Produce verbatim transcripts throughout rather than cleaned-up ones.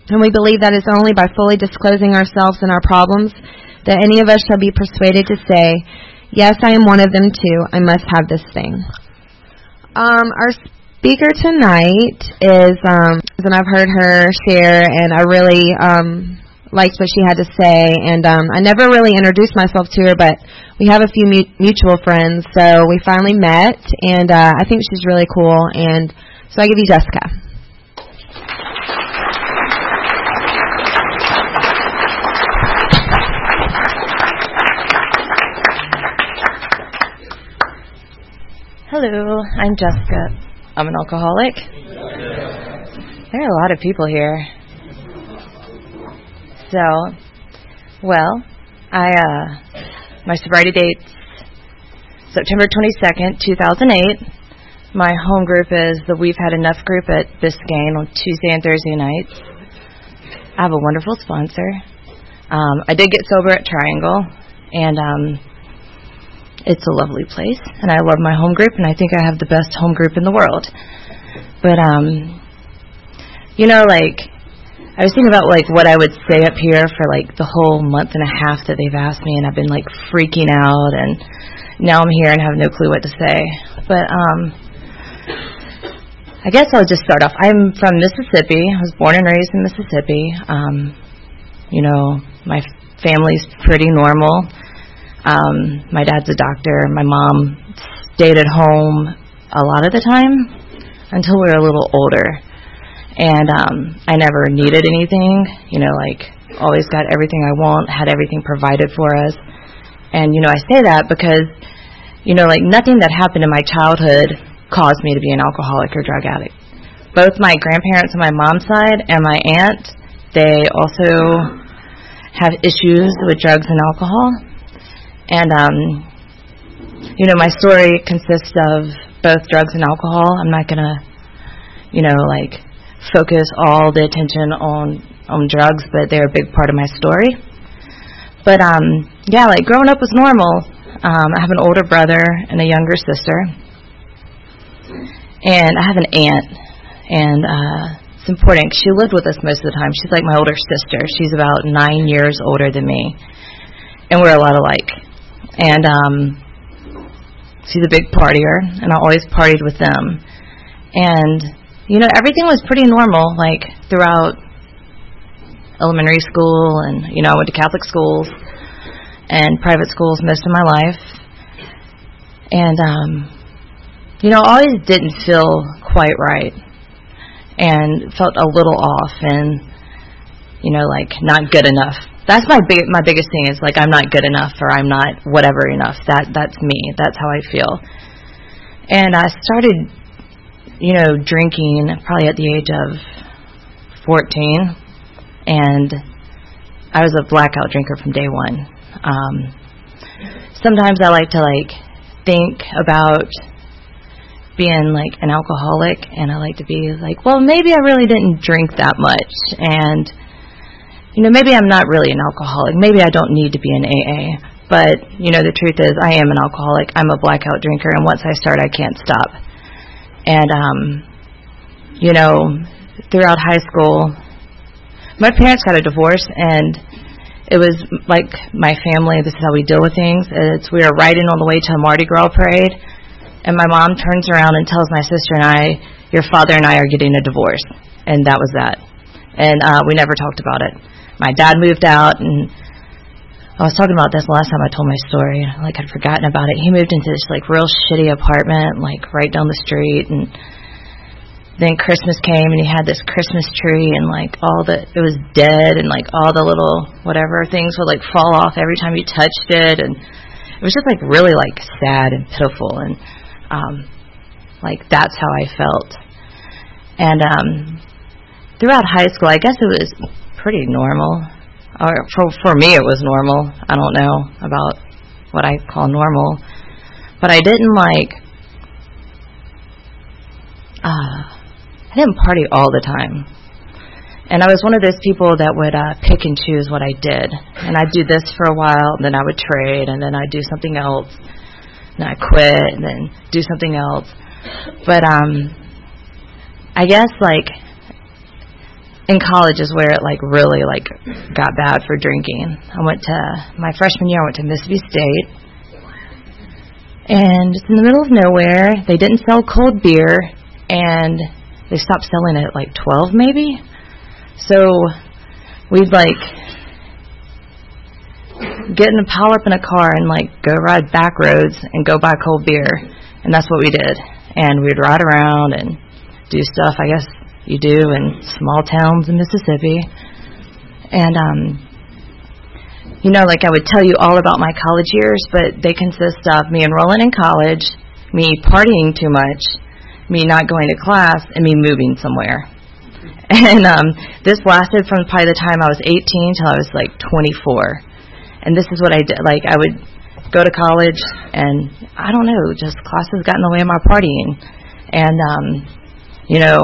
And we believe that it's only by fully disclosing ourselves and our problems that any of us shall be persuaded to say, yes, I am one of them too. I must have this thing. Um, our speaker tonight is, um, and I've heard her share, and I really um, liked what she had to say. And um, I never really introduced myself to her, but we have a few mu- mutual friends, so we finally met, and uh, I think she's really cool. And so I give you Jessica. Hello, I'm Jessica. I'm an alcoholic. There are a lot of people here. So, well, I, uh, my sobriety date's September twenty-second, two thousand eight. My home group is the We've Had Enough group at Biscayne on Tuesday and Thursday nights. I have a wonderful sponsor. Um, I did get sober at Triangle, and, um, it's a lovely place, and I love my home group, and I think I have the best home group in the world. But, um, you know, like, I was thinking about, like, what I would say up here for, like, the whole month and a half that they've asked me, and I've been, like, freaking out, and now I'm here and have no clue what to say. But, um, I guess I'll just start off. I'm from Mississippi. I was born and raised in Mississippi. Um, you know, my family's pretty normal. Um, my dad's a doctor. My mom stayed at home a lot of the time until we were a little older. And um, I never needed anything, you know, like always got everything I want, had everything provided for us. And, you know, I say that because, you know, like nothing that happened in my childhood caused me to be an alcoholic or drug addict. Both my grandparents on my mom's side and my aunt, they also have issues with drugs and alcohol. And, um, you know, my story consists of both drugs and alcohol. I'm not going to, you know, like, focus all the attention on, on drugs, but they're a big part of my story. But, um, yeah, like, growing up was normal. Um, I have an older brother and a younger sister. And I have an aunt, and uh, it's important. She lived with us most of the time. She's like my older sister. She's about nine years older than me. And we're a lot alike. And um, she's a big partier, and I always partied with them. And, you know, everything was pretty normal, like, throughout elementary school, and, you know, I went to Catholic schools and private schools most of my life. And, um, you know, I always didn't feel quite right and felt a little off and, you know, like, not good enough. That's my big, my biggest thing is, like, I'm not good enough or I'm not whatever enough. That That's me. That's how I feel. And I started, you know, drinking probably at the age of fourteen. And I was a blackout drinker from day one. Um, sometimes I like to, like, think about being, like, an alcoholic. And I like to be like, well, maybe I really didn't drink that much. And you know, maybe I'm not really an alcoholic. Maybe I don't need to be an A A. But, you know, the truth is I am an alcoholic. I'm a blackout drinker, and once I start, I can't stop. And, um, you know, throughout high school, my parents got a divorce, and it was like my family, this is how we deal with things. It's we were riding on the way to a Mardi Gras parade, and my mom turns around and tells my sister and I, your father and I are getting a divorce. And that was that. And uh, we never talked about it. My dad moved out, and I was talking about this last time I told my story. Like, I'd forgotten about it. He moved into this, like, real shitty apartment, like, right down the street, and then Christmas came, and he had this Christmas tree, and, like, all the, it was dead, and, like, all the little whatever things would, like, fall off every time you touched it, and it was just, like, really, like, sad and pitiful, and, um, like, that's how I felt. And, um, throughout high school, I guess it was pretty normal. Or for for me, it was normal. I don't know about what I call normal, but I didn't like. Uh, I didn't party all the time, and I was one of those people that would uh, pick and choose what I did. And I'd do this for a while, and then I would trade, and then I'd do something else, and I quit, and then do something else. But um, I guess like. in college is where it like really like got bad for drinking. I went to my freshman year. I went to Mississippi State, and it's in the middle of nowhere. They didn't sell cold beer, and they stopped selling it at like twelve maybe. So we'd like get in a pile up in a car and like go ride back roads and go buy cold beer, and that's what we did. And we'd ride around and do stuff I guess you do in small towns in Mississippi. And um you know, like I would tell you all about my college years, but they consist of me enrolling in college, me partying too much, me not going to class, and me moving somewhere. And um this lasted from probably the time I was eighteen till I was like twenty-four. And this is what I did. Like, I would go to college, and I don't know, just classes got in the way of my partying. And, um, you know,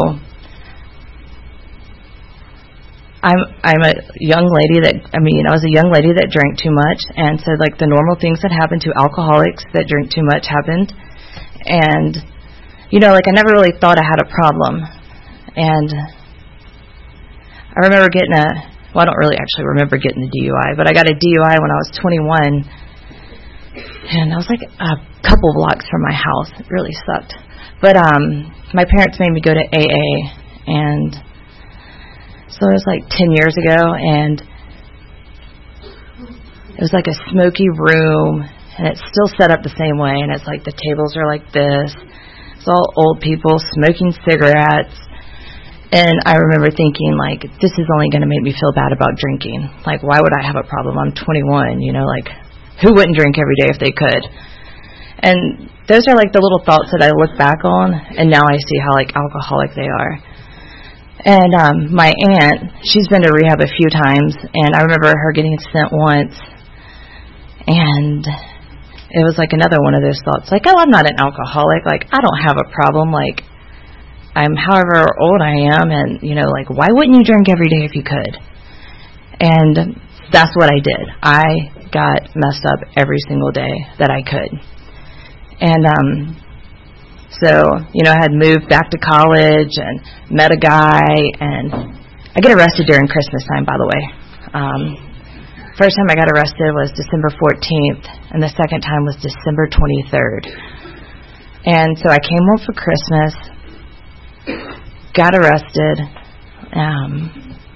I'm I'm a young lady that, I mean, I was a young lady that drank too much. And so, like, the normal things that happen to alcoholics that drink too much happened. And, you know, like, I never really thought I had a problem. And I remember getting a... Well, I don't really actually remember getting a D U I, but I got a D U I when I was twenty-one, and I was like a couple blocks from my house. It really sucked. But um, my parents made me go to A A, and so it was like ten years ago, and it was like a smoky room, and it's still set up the same way, and it's like the tables are like this. It's all old people smoking cigarettes. And I remember thinking, like, this is only going to make me feel bad about drinking. Like, why would I have a problem? I'm twenty-one, you know, like, who wouldn't drink every day if they could? And those are, like, the little thoughts that I look back on, and now I see how, like, alcoholic they are. And um, my aunt, she's been to rehab a few times, and I remember her getting sent once, and it was, like, another one of those thoughts, like, oh, I'm not an alcoholic. Like, I don't have a problem, like, I'm however old I am, and, you know, like, why wouldn't you drink every day if you could? And that's what I did. I got messed up every single day that I could. And um, so, you know, I had moved back to college and met a guy, and I get arrested during Christmas time, by the way. Um, first time I got arrested was December fourteenth, and the second time was December twenty-third. And so I came home for Christmas, got arrested, um,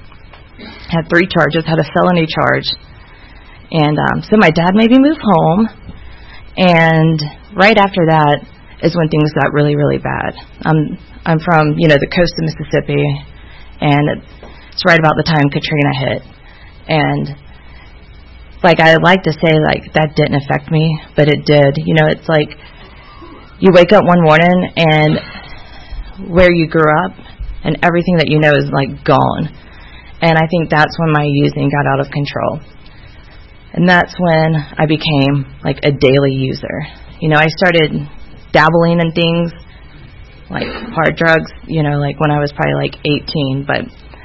had three charges, had a felony charge, and um, so my dad made me move home, and right after that is when things got really, really bad. Um, I'm from, you know, the coast of Mississippi, and it's right about the time Katrina hit, and like I like to say, like, that didn't affect me, but it did. You know, it's like you wake up one morning and where you grew up and everything that you know is like gone. And I think that's when my using got out of control. And that's when I became like a daily user. You know, I started dabbling in things like hard drugs, you know, like when I was probably like eighteen. But,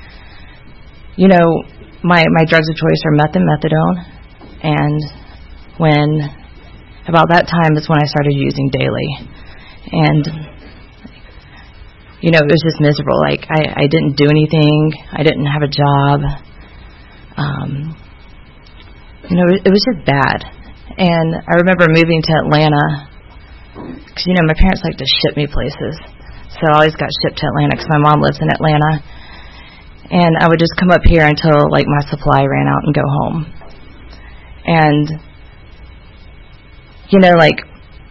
you know, my, my drugs of choice are meth and methadone. And when, about that time is when I started using daily. And you know, it was just miserable. Like, I, I didn't do anything. I didn't have a job. Um, you know, it, it was just bad. And I remember moving to Atlanta because, you know, my parents like to ship me places. So I always got shipped to Atlanta because my mom lives in Atlanta. And I would just come up here until, like, my supply ran out and go home. And, you know, like,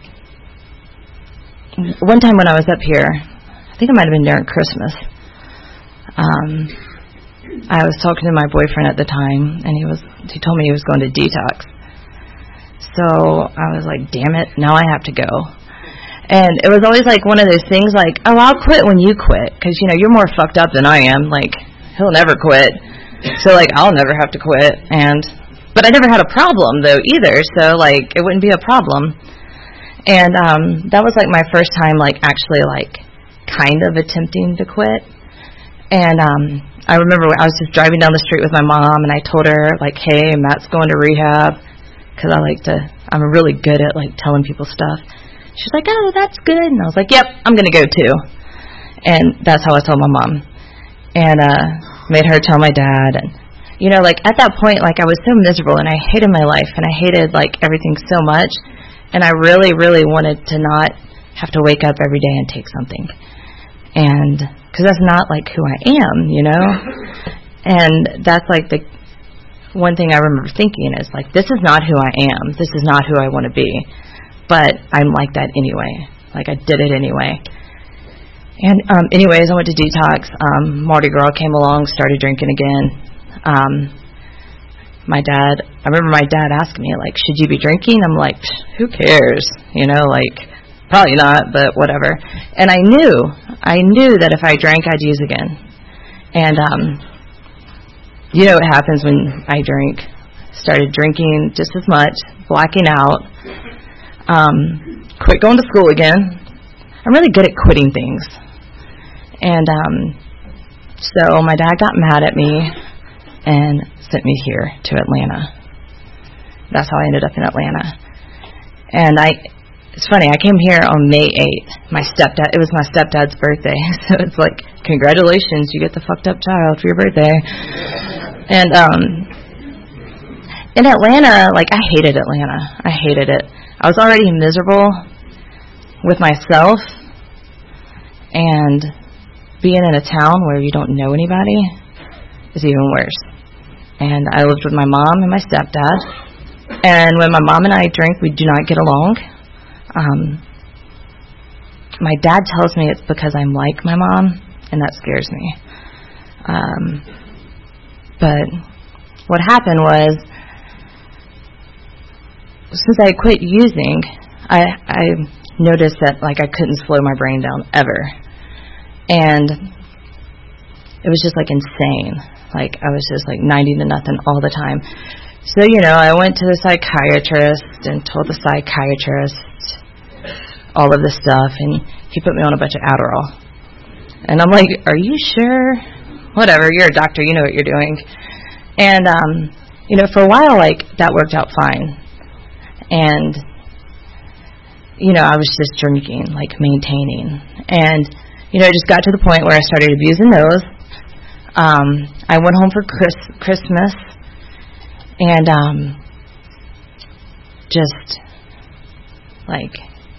one time when I was up here, I think it might have been during Christmas. Um, I was talking to my boyfriend at the time, and he was he told me he was going to detox. So I was like, damn it, now I have to go. And it was always like one of those things like, oh, I'll quit when you quit, because, you know, you're more fucked up than I am. Like, he'll never quit. So, like, I'll never have to quit. And but I never had a problem, though, either. So, like, it wouldn't be a problem. And um, that was, like, my first time, like, actually, like, kind of attempting to quit. And um, I remember I was just driving down the street with my mom, and I told her, like, hey, Matt's going to rehab, because I like to, I'm really good at, like, telling people stuff. She's like, oh, that's good. And I was like, yep, I'm going to go too. And that's how I told my mom. And uh, made her tell my dad. And, you know, like, at that point, like, I was so miserable, and I hated my life, and I hated, like, everything so much, and I really, really wanted to not have to wake up every day and take something. And, because that's not, like, who I am, you know? And that's, like, the one thing I remember thinking is, like, this is not who I am. This is not who I want to be. But I'm like that anyway. Like, I did it anyway. And um, anyways, I went to detox. Um, Mardi Gras came along, started drinking again. Um, my dad, I remember my dad asking me, like, should you be drinking? I'm like, who cares? You know, like, probably not, but whatever. And I knew, I knew that if I drank, I'd use again. And, um, you know what happens when I drink. Started drinking just as much, blacking out. Um, quit going to school again. I'm really good at quitting things. And um, so my dad got mad at me and sent me here to Atlanta. That's how I ended up in Atlanta. And I, it's funny, I came here on May eighth. My stepdad, it was my stepdad's birthday. So it's like, congratulations, you get the fucked up child for your birthday. And um, in Atlanta, like, I hated Atlanta. I hated it. I was already miserable with myself, and being in a town where you don't know anybody is even worse. And I lived with my mom and my stepdad, and when my mom and I drink, we do not get along. Um, my dad tells me it's because I'm like my mom, and that scares me. Um, but what happened was, since I quit using, I, I noticed that, like, I couldn't slow my brain down ever. And it was just, like, insane. Like, I was just, like, ninety to nothing all the time. So, you know, I went to the psychiatrist and told the psychiatrist all of this stuff, and he put me on a bunch of Adderall. And I'm like, are you sure? Whatever, you're a doctor, you know what you're doing. And, um, you know, for a while, like, that worked out fine. And, you know, I was just drinking, like, maintaining. And, you know, it just got to the point where I started abusing those. Um, I went home for Chris- Christmas and um, just, like,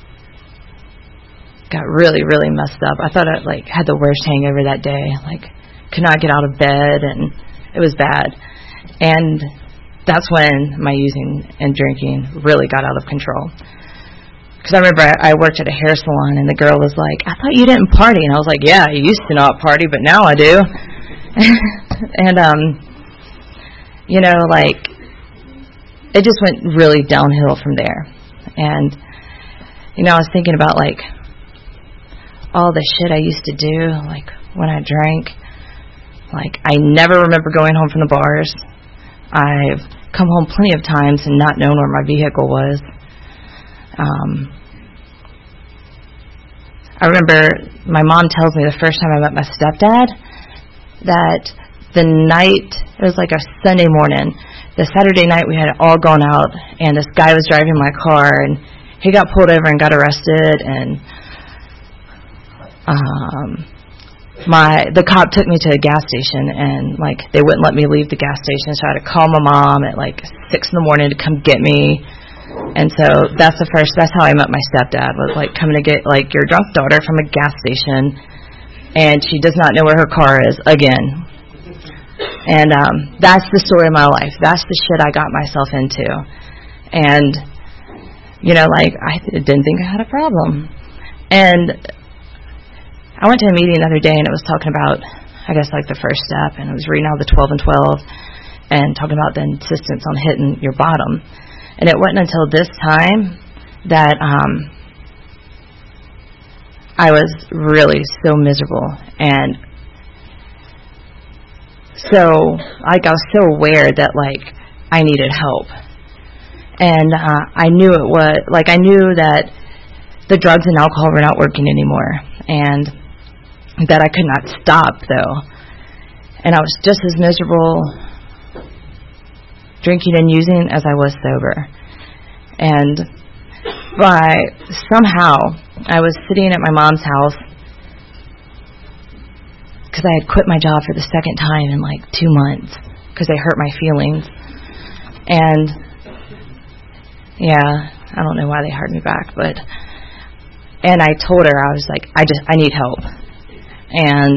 got really, really messed up. I thought I, like, had the worst hangover that day. Like, could not get out of bed, and it was bad. And that's when my using and drinking really got out of control. Because I remember I, I worked at a hair salon, and the girl was like, I thought you didn't party. And I was like, yeah, I used to not party, but now I do. And, um, you know, like, it just went really downhill from there. And, you know, I was thinking about, like, all the shit I used to do, like, when I drank. Like, I never remember going home from the bars. I've come home plenty of times and not known where my vehicle was. Um, I remember my mom tells me the first time I met my stepdad that the night, it was like a Sunday morning, the Saturday night we had all gone out, and this guy was driving my car, and he got pulled over and got arrested, and um, my the cop took me to a gas station, and, like, they wouldn't let me leave the gas station, so I had to call my mom at, like, six in the morning to come get me. And so that's the first, that's how I met my stepdad, was, like, coming to get, like, your drunk daughter from a gas station, and she does not know where her car is again. And um, that's the story of my life. That's the shit I got myself into. And, you know, like, I didn't think I had a problem. And I went to a meeting the other day, and it was talking about, I guess, like, the first step, and it was reading out the twelve and twelve and talking about the insistence on hitting your bottom. And it wasn't until this time that um, I was really so miserable. And so, like, I was so aware that, like, I needed help. And uh, I knew it was, like, I knew that the drugs and alcohol were not working anymore. And that I could not stop, though. And I was just as miserable drinking and using as I was sober. And by somehow I was sitting at my mom's house because I had quit my job for the second time in like two months because they hurt my feelings. And yeah, I don't know why they hired me back, but and I told her, I was like, I just I need help. And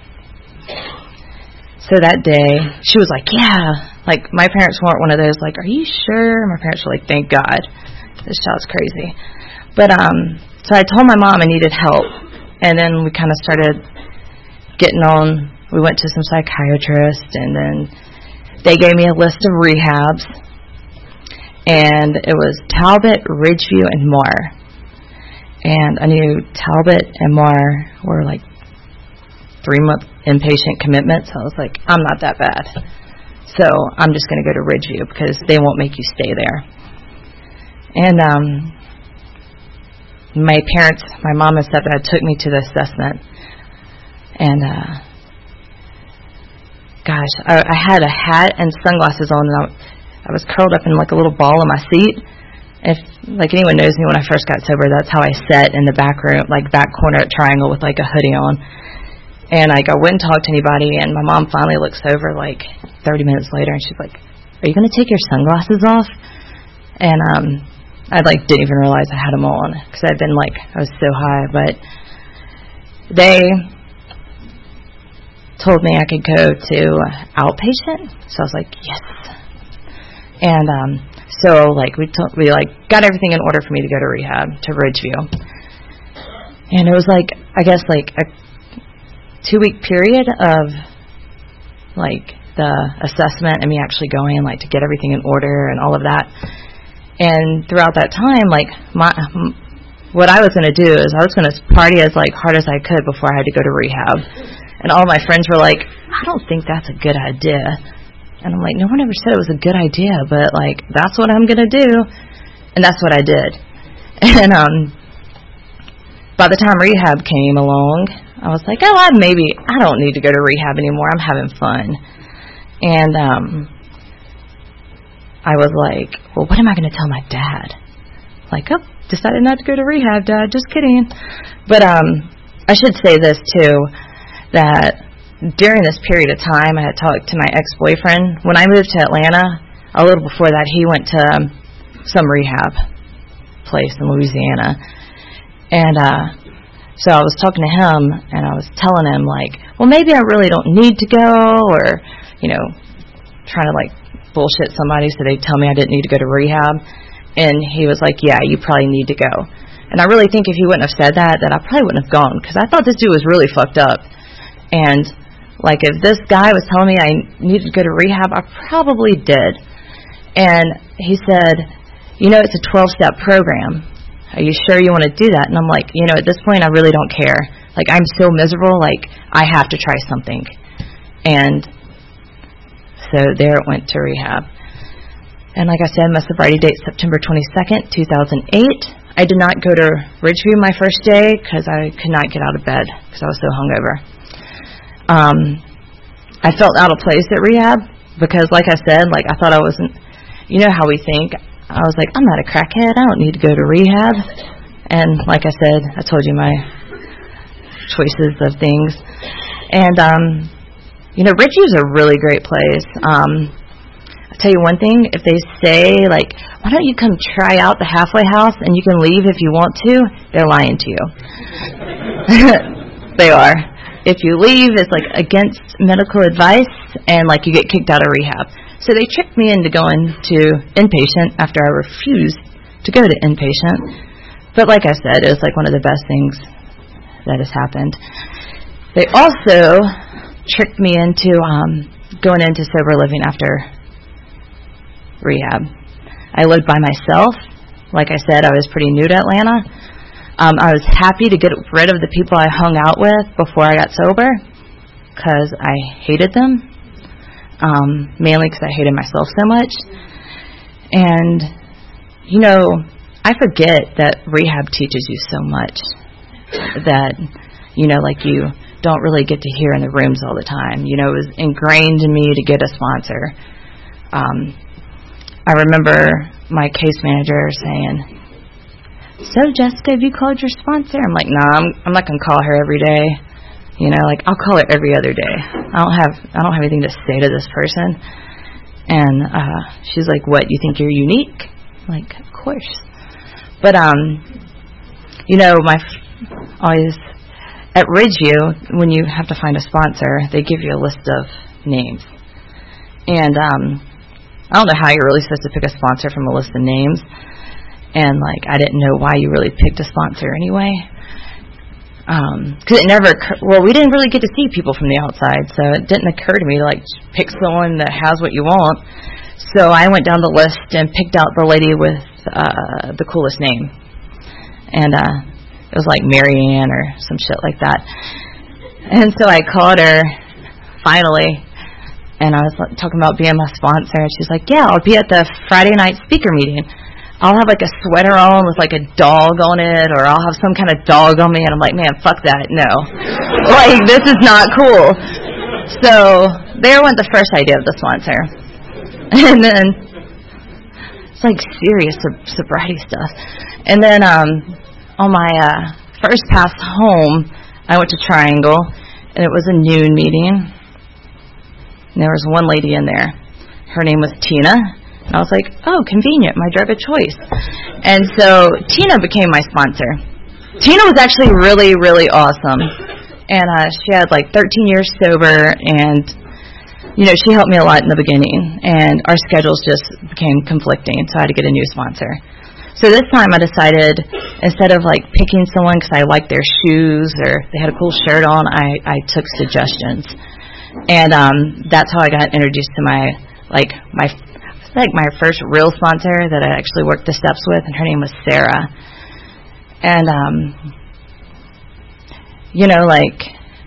so that day she was like, yeah. Like, my parents weren't one of those like, are you sure? My parents were like, thank God, this child's crazy. But um so I told my mom I needed help, and then we kind of started getting on. We went to some psychiatrists, and then they gave me a list of rehabs, and it was Talbot, Ridgeview, and Moore. And I knew Talbot and Moore were like three-month inpatient commitments. So I was like, I'm not that bad. So I'm just going to go to Ridgeview because they won't make you stay there. And um, my parents, my mom and stepdad took me to the assessment. And uh, gosh, I, I had a hat and sunglasses on, and I, I was curled up in like a little ball in my seat. If like anyone knows me, when I first got sober, that's how I sat in the back room, like back corner at Triangle with like a hoodie on. And like I wouldn't talk to anybody, and my mom finally looks over like thirty minutes later, and she's like, are you going to take your sunglasses off? And um, I like didn't even realize I had them on because I'd been like, I was so high. But they told me I could go to outpatient, so I was like, yes. And um, so like we t- we like got everything in order for me to go to rehab to Ridgeview, and it was like I guess like a two week period of like the assessment and me actually going like to get everything in order and all of that. And throughout that time, like my what I was going to do is I was going to party as like hard as I could before I had to go to rehab. And all my friends were like, I don't think that's a good idea. And I'm like, no one ever said it was a good idea, but like that's what I'm going to do. And that's what I did. And um by the time rehab came along, I was like, oh, I maybe I don't need to go to rehab anymore. I'm having fun. And um, I was like, well, what am I going to tell my dad? Like, oh, decided not to go to rehab, Dad. Just kidding. But um, I should say this, too, that during this period of time, I had talked to my ex-boyfriend. When I moved to Atlanta, a little before that, he went to um, some rehab place in Louisiana. And uh so I was talking to him, and I was telling him, like, well, maybe I really don't need to go, or, you know, trying to, like, bullshit somebody so they tell me I didn't need to go to rehab. And he was like, yeah, you probably need to go. And I really think if he wouldn't have said that, that I probably wouldn't have gone, because I thought this dude was really fucked up. And, like, if this guy was telling me I needed to go to rehab, I probably did. And he said, you know, it's a twelve-step program. Are you sure you want to do that? And I'm like, you know, at this point, I really don't care. Like, I'm so miserable, like, I have to try something. And so there it went to rehab. And like I said, my sobriety date, September twenty-second, two thousand eight. I did not go to Ridgeview my first day because I could not get out of bed because I was so hungover. Um, I felt out of place at rehab because, like I said, like, I thought I wasn't, you know how we think. I was like, I'm not a crackhead. I don't need to go to rehab. And like I said, I told you my choices of things. And, um, you know, Ridgeview's a really great place. Um, I'll tell you one thing. If they say, like, why don't you come try out the halfway house and you can leave if you want to, they're lying to you. They are. If you leave, it's, like, against medical advice, and, like, you get kicked out of rehab. So they tricked me into going to inpatient after I refused to go to inpatient. But like I said, it was like one of the best things that has happened. They also tricked me into um, going into sober living after rehab. I lived by myself. Like I said, I was pretty new to Atlanta. Um, I was happy to get rid of the people I hung out with before I got sober because I hated them. Um, mainly because I hated myself so much. And, you know, I forget that rehab teaches you so much that, you know, like you don't really get to hear in the rooms all the time. You know, it was ingrained in me to get a sponsor. Um, I remember my case manager saying, so, Jessica, have you called your sponsor? I'm like, no, nah, I'm, I'm not going to call her every day. You know, like I'll call her every other day. I don't have I don't have anything to say to this person. And uh, she's like, "What? You think you're unique?" I'm like, of course. But um, you know, my always at Ridgeview, when you have to find a sponsor, they give you a list of names. And um, I don't know how you're really supposed to pick a sponsor from a list of names. And, like, I didn't know why you really picked a sponsor anyway. Because um, it never occurred, well, we didn't really get to see people from the outside, so it didn't occur to me to, like, pick someone that has what you want. So I went down the list and picked out the lady with uh, the coolest name. And uh, it was like Mary Ann or some shit like that. And so I called her, finally, and I was like, talking about being my sponsor, and she's like, yeah, I'll be at the Friday night speaker meeting. I'll have like a sweater on with like a dog on it, or I'll have some kind of dog on me. And I'm like, man, fuck that, no. Like, this is not cool. So there went the first idea of the sponsor. And then it's like serious sob- sobriety stuff. And then um, on my uh, first pass home, I went to Triangle, and it was a noon meeting. And there was one lady in there. Her name was Tina. And I was like, oh, convenient, my drug of choice. And so Tina became my sponsor. Tina was actually really, really awesome. And uh, she had like thirteen years sober, and, you know, she helped me a lot in the beginning. And our schedules just became conflicting, so I had to get a new sponsor. So this time I decided, instead of like picking someone because I liked their shoes or they had a cool shirt on, I, I took suggestions. And um, that's how I got introduced to my, like, my like my first real sponsor that I actually worked the steps with, and her name was Sarah. And um you know, like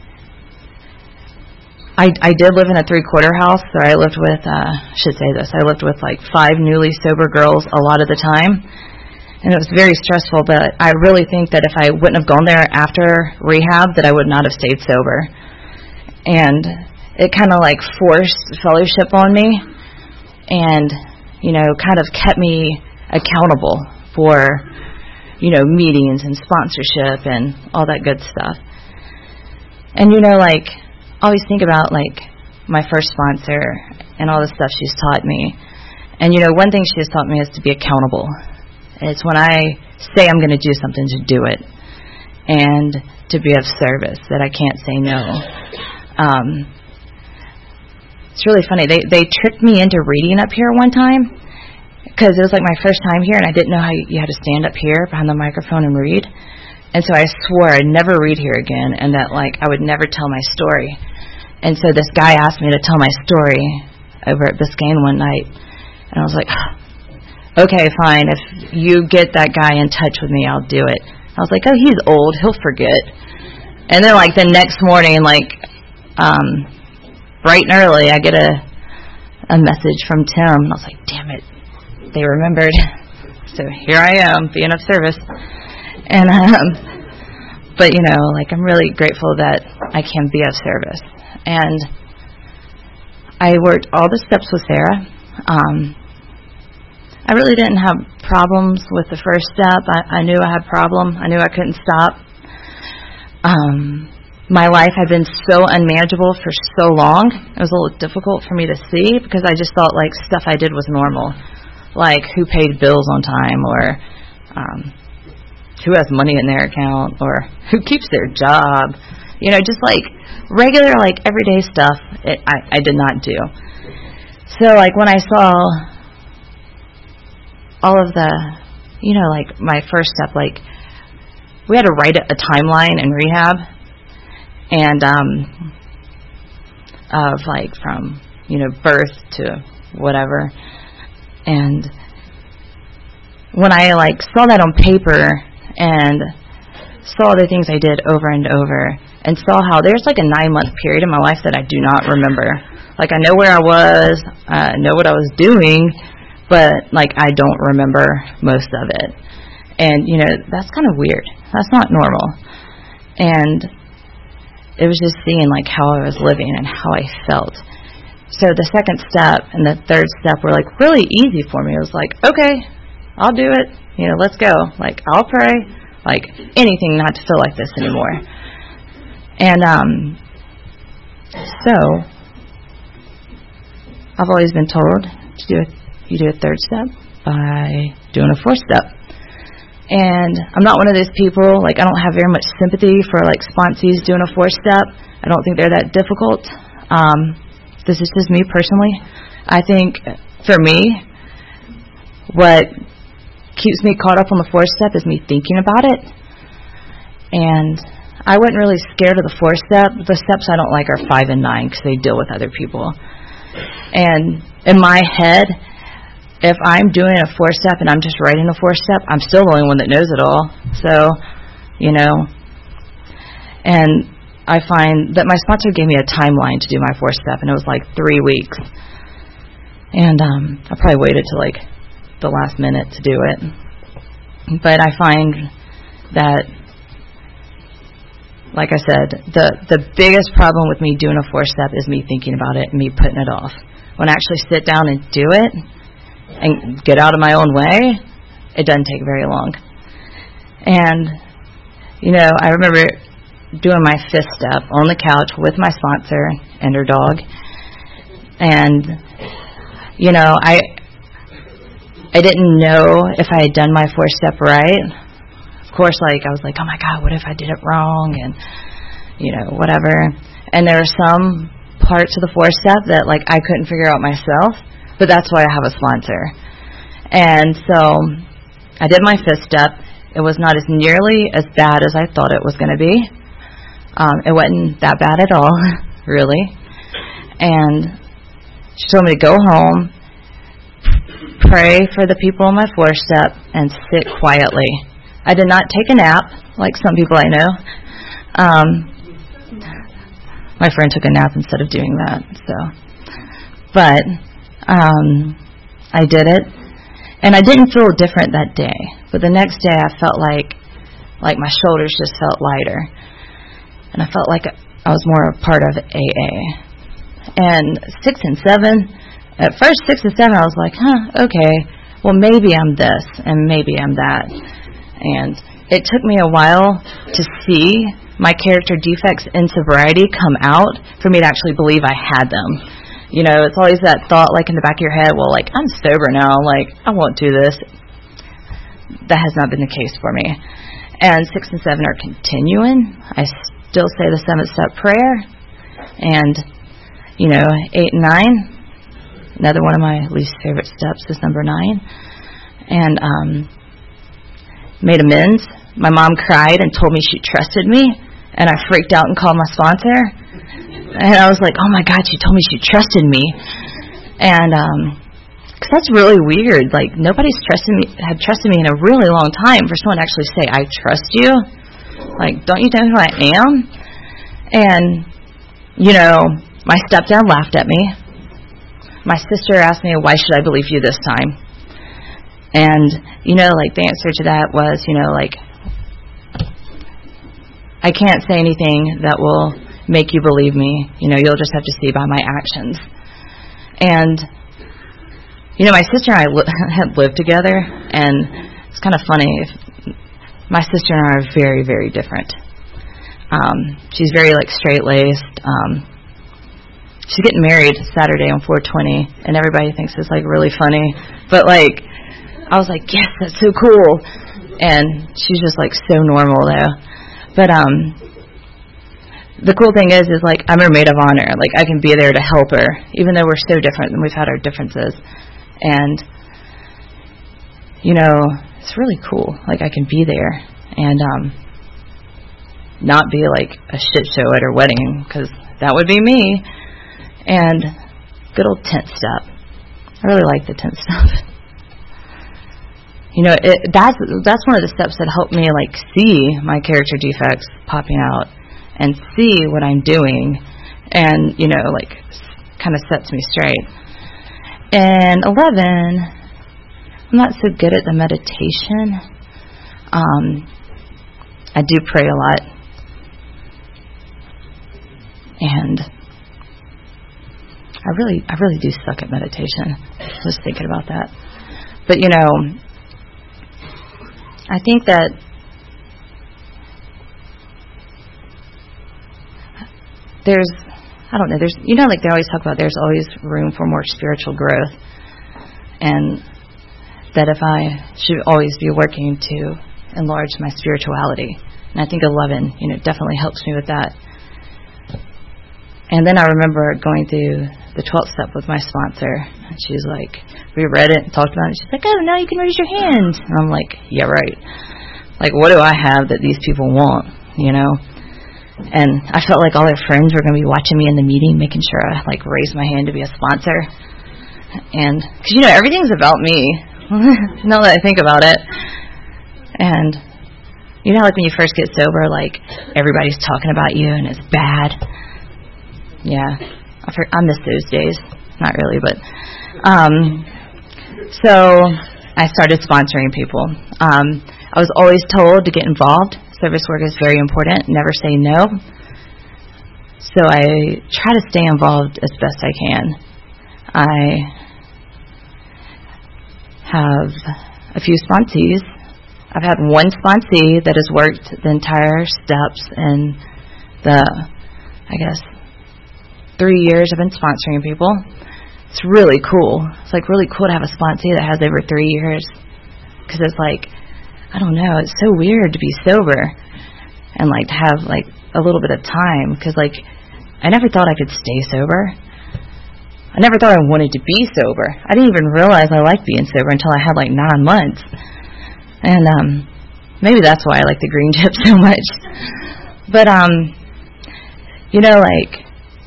I I did live in a three quarter house, so I lived with uh I should say this, I lived with like five newly sober girls a lot of the time, and it was very stressful. But I really think that if I wouldn't have gone there after rehab, that I would not have stayed sober. And it kind of like forced fellowship on me, and, you know, kind of kept me accountable for, you know, meetings and sponsorship and all that good stuff. And, you know, like, I always think about, like, my first sponsor and all the stuff she's taught me. And, you know, one thing she has taught me is to be accountable. It's when I say I'm going to do something, to do it. And to be of service, that I can't say no. Um... It's really funny. They they tricked me into reading up here one time, because it was like my first time here, and I didn't know how you, you had to stand up here behind the microphone and read. And so I swore I'd never read here again, and that like I would never tell my story. And so this guy asked me to tell my story over at Biscayne one night, and I was like, okay, fine. If you get that guy in touch with me, I'll do it. I was like, oh, he's old. He'll forget. And then like the next morning, like um. bright and early, I get a a message from Tim, and I was like, damn it, they remembered. So here I am, being of service. And, um, but, you know, like, I'm really grateful that I can be of service. And I worked all the steps with Sarah. Um, I really didn't have problems with the first step. I, I knew I had a problem. I knew I couldn't stop. Um... My life had been so unmanageable for so long, it was a little difficult for me to see, because I just thought, like, stuff I did was normal. Like, who paid bills on time, or um, who has money in their account, or who keeps their job. You know, just, like, regular, like, everyday stuff it, I, I did not do. So, like, when I saw all of the, you know, like, my first step, like, we had to write a timeline in rehab. And um, of like from, you know, birth to whatever. And when I like saw that on paper and saw the things I did over and over, and saw how there's like a nine month period in my life that I do not remember. Like I know where I was, I know what I was doing, but like I don't remember most of it. And you know, that's kind of weird. That's not normal. And it was just seeing like how I was living and how I felt. So the second step and the third step were like really easy for me. It was like, okay, I'll do it. You know, let's go. Like, I'll pray. Like, anything not to feel like this anymore. And um, so I've always been told to do a, you do a third step by doing a fourth step. And I'm not one of those people, like I don't have very much sympathy for like sponsees doing a fourth step. I don't think they're that difficult. Um, this is just me personally. I think for me, what keeps me caught up on the fourth step is me thinking about it. And I wasn't really scared of the fourth step. The steps I don't like are five and nine because they deal with other people. And in my head, if I'm doing a fourth step and I'm just writing a fourth step, I'm still the only one that knows it all. So, you know, and I find that my sponsor gave me a timeline to do my fourth step, and it was like three weeks. And um, I probably waited till like the last minute to do it. But I find that, like I said, the, the biggest problem with me doing a fourth step is me thinking about it and me putting it off. When I actually sit down and do it and get out of my own way, it doesn't take very long. And, you know, I remember doing my fifth step on the couch with my sponsor and her dog. And, you know, I I didn't know if I had done my fourth step right. Of course, like, I was like, oh my God, what if I did it wrong? And, you know, whatever. And there are some parts of the fourth step that, like, I couldn't figure out myself, but that's why I have a sponsor. And so I did my fifth step. It was not as nearly as bad as I thought it was going to be. Um, it wasn't that bad at all, really. And she told me to go home, pray for the people in my fourth step, and sit quietly. I did not take a nap, like some people I know. Um, my friend took a nap instead of doing that. So, but um, I did it, and I didn't feel different that day. But the next day, I felt like like my shoulders just felt lighter, and I felt like I was more a part of A A. And six and seven, at first six and seven, I was like, huh, okay, well maybe I'm this and maybe I'm that. And it took me a while to see my character defects in sobriety come out for me to actually believe I had them. You know, it's always that thought, like, in the back of your head, well, like, I'm sober now, like, I won't do this. That has not been the case for me. And six and seven are continuing. I still say the seventh step prayer. And, you know, eight and nine, another one of my least favorite steps is number nine. And um, made amends. My mom cried and told me she trusted me. And I freaked out and called my sponsor. And I was like, oh my God, she told me she trusted me. And, um, cause that's really weird. Like, nobody's trusted me, had trusted me in a really long time for someone to actually say, I trust you. Like, don't you know who I am? And, you know, my stepdad laughed at me. My sister asked me, why should I believe you this time? And, you know, like, the answer to that was, you know, like, I can't say anything that will make you believe me. You know, you'll just have to see by my actions. And, you know, my sister and I li- had lived together, and it's kind of funny. My sister and I are very, very different. Um, she's very, like, straight-laced. Um, she's getting married Saturday on four twenty, and everybody thinks it's, like, really funny. But, like, I was like, yes, that's so cool. And she's just, like, so normal, though. But um, the cool thing is, is like, I'm her maid of honor. Like, I can be there to help her, even though we're so different and we've had our differences. And, you know, it's really cool. Like, I can be there and um, not be like a shit show at her wedding, because that would be me. And good old tenth step. I really like the tenth step. You know, it, that's that's one of the steps that helped me, like, see my character defects popping out and see what I'm doing, and, you know, like, kind of sets me straight. And eleven, I'm not so good at the meditation. Um, I do pray a lot, and I really, I really do suck at meditation. I was thinking about that, but you know. I think that there's, I don't know, there's, you know, like they always talk about there's always room for more spiritual growth. And that if I should always be working to enlarge my spirituality. And I think eleven, you know, definitely helps me with that. And then I remember going through the twelfth step with my sponsor. And she's like, we read it and talked about it. She's like, oh, now you can raise your hand. And I'm like, yeah, right. Like, what do I have that these people want, you know? And I felt like all their friends were going to be watching me in the meeting, making sure I, like, raised my hand to be a sponsor. And, because, you know, everything's about me, now that I think about it. And, you know, like, when you first get sober, like, everybody's talking about you, and it's bad. Yeah, I've heard, I miss those days. Not really, but um, so I started sponsoring people. Um, I was always told to get involved. Service work is very important. Never say no. So I try to stay involved as best I can. I have a few sponsees. I've had one sponsee that has worked the entire steps in the, I guess, three years I've been sponsoring people. It's really cool. It's like really cool to have a sponsee that has over three years. Because it's like, I don't know, it's so weird to be sober and like to have like a little bit of time. Because like, I never thought I could stay sober. I never thought I wanted to be sober. I didn't even realize I liked being sober until I had like nine months. And um, maybe that's why I like the green chip so much. But um, you know, like,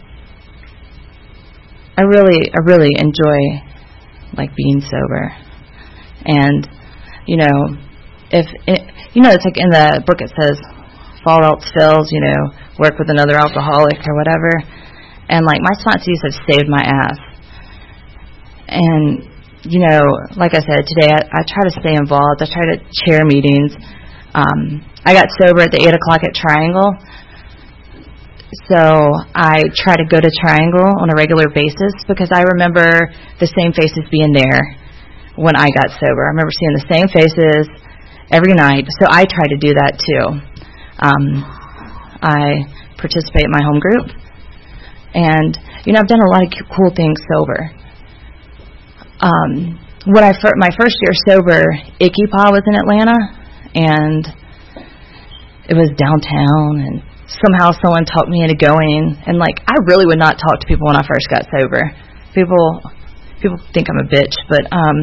I really, I really enjoy, like, being sober. And, you know, if, it, you know, it's like in the book it says, fall else fails, you know, work with another alcoholic or whatever. And, like, my sponsees have saved my ass. And, you know, like I said, today I, I try to stay involved. I try to chair meetings. Um, I got sober at the eight o'clock at Triangle. So I try to go to Triangle on a regular basis because I remember the same faces being there when I got sober. I remember seeing the same faces every night. So I try to do that too. Um, I participate in my home group. And, you know, I've done a lot of cool things sober. Um, when I fir- my first year sober, Icky-Pa was in Atlanta. And it was downtown, and somehow someone talked me into going, and like I really would not talk to people when I first got sober. People, people think I'm a bitch, but um,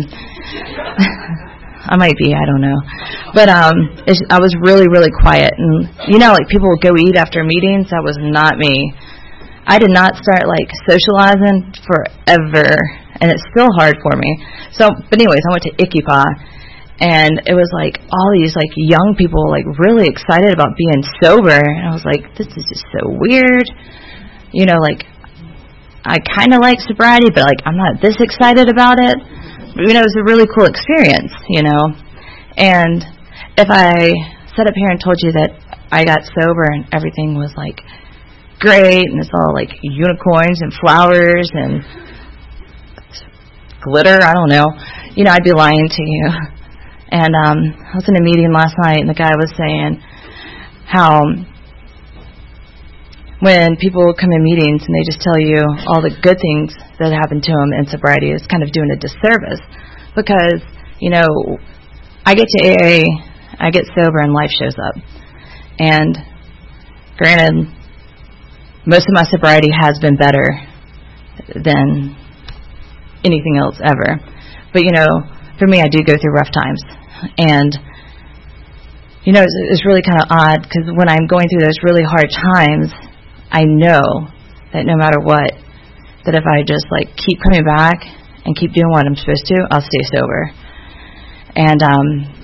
I might be. I don't know. But um, it's, I was really, really quiet, and you know, like people would go eat after meetings. That was not me. I did not start like socializing forever, and it's still hard for me. So, but anyways, I went to Icky-Pa. And it was like all these like young people like really excited about being sober. And I was like, this is just so weird. You know, like I kind of like sobriety, but like I'm not this excited about it. But, you know, it was a really cool experience, you know. And if I sat up here and told you that I got sober and everything was like great and it's all like unicorns and flowers and glitter, I don't know, you know, I'd be lying to you. And um, I was in a meeting last night, and the guy was saying how when people come in meetings and they just tell you all the good things that happened to them in sobriety, it's kind of doing a disservice. Because, you know, I get to A A, I get sober, and life shows up. And granted, most of my sobriety has been better than anything else ever. But, you know, for me, I do go through rough times. And, you know, it's, it's really kind of odd because when I'm going through those really hard times, I know that no matter what, that if I just, like, keep coming back and keep doing what I'm supposed to, I'll stay sober. And, um,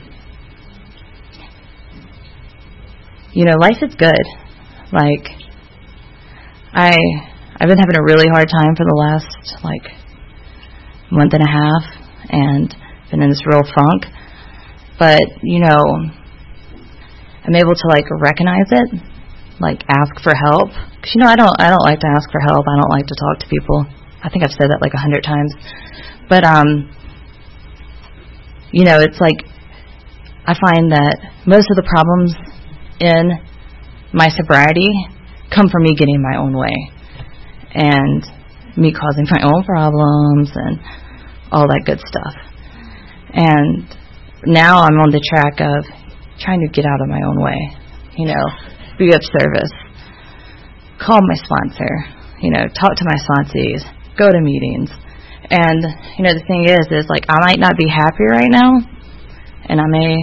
you know, life is good. Like, I, I've been having a really hard time for the last, like, month and a half, and been in this real funk. But, you know, I'm able to, like, recognize it, like, ask for help. Because, you know, I don't I don't like to ask for help. I don't like to talk to people. I think I've said that, like, a hundred times. But, um, you know, it's like I find that most of the problems in my sobriety come from me getting my own way and me causing my own problems and all that good stuff. And now I'm on the track of trying to get out of my own way, you know, be of service, call my sponsor, you know, talk to my sponsees, go to meetings. And, you know, the thing is, is like I might not be happy right now, and I may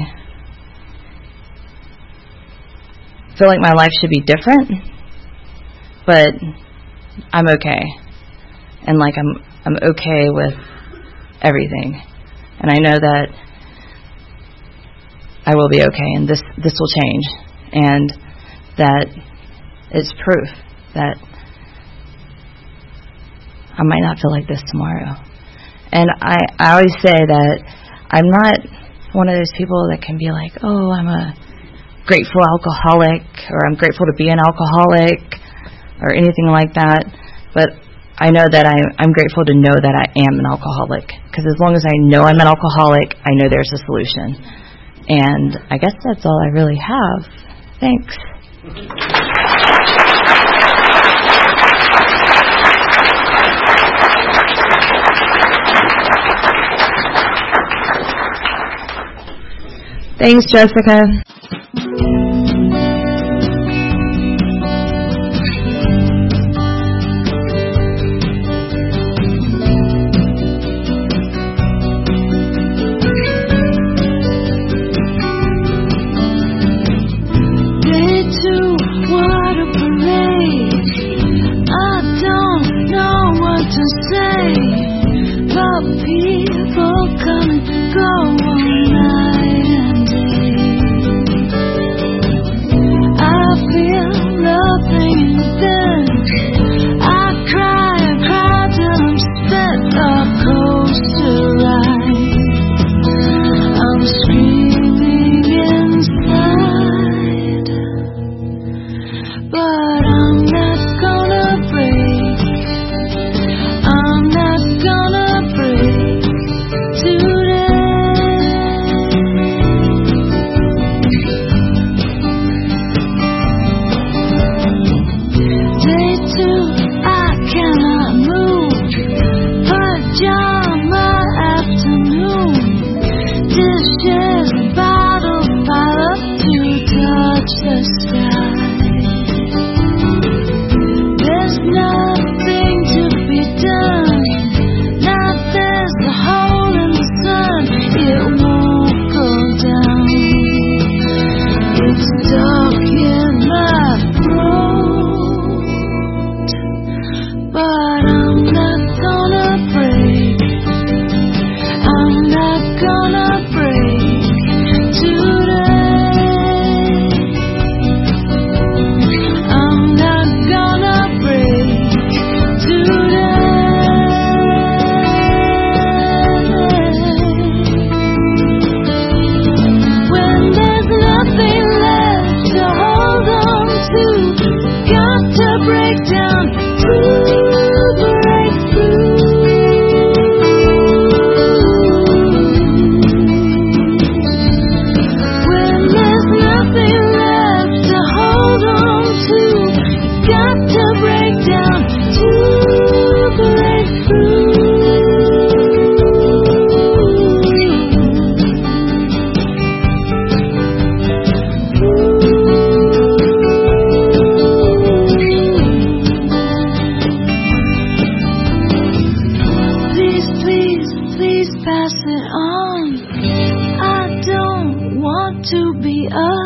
feel like my life should be different, but I'm okay. And like I'm I'm okay with everything. And I know that I will be okay, and this this will change. And that is proof that I might not feel like this tomorrow. And I, I always say that I'm not one of those people that can be like, oh, I'm a grateful alcoholic, or I'm grateful to be an alcoholic, or anything like that. But I know that I, I'm grateful to know that I am an alcoholic, because as long as I know I'm an alcoholic, I know there's a solution. And I guess that's all I really have. Thanks. Thanks, Jessica. Pass it on. I don't want to be a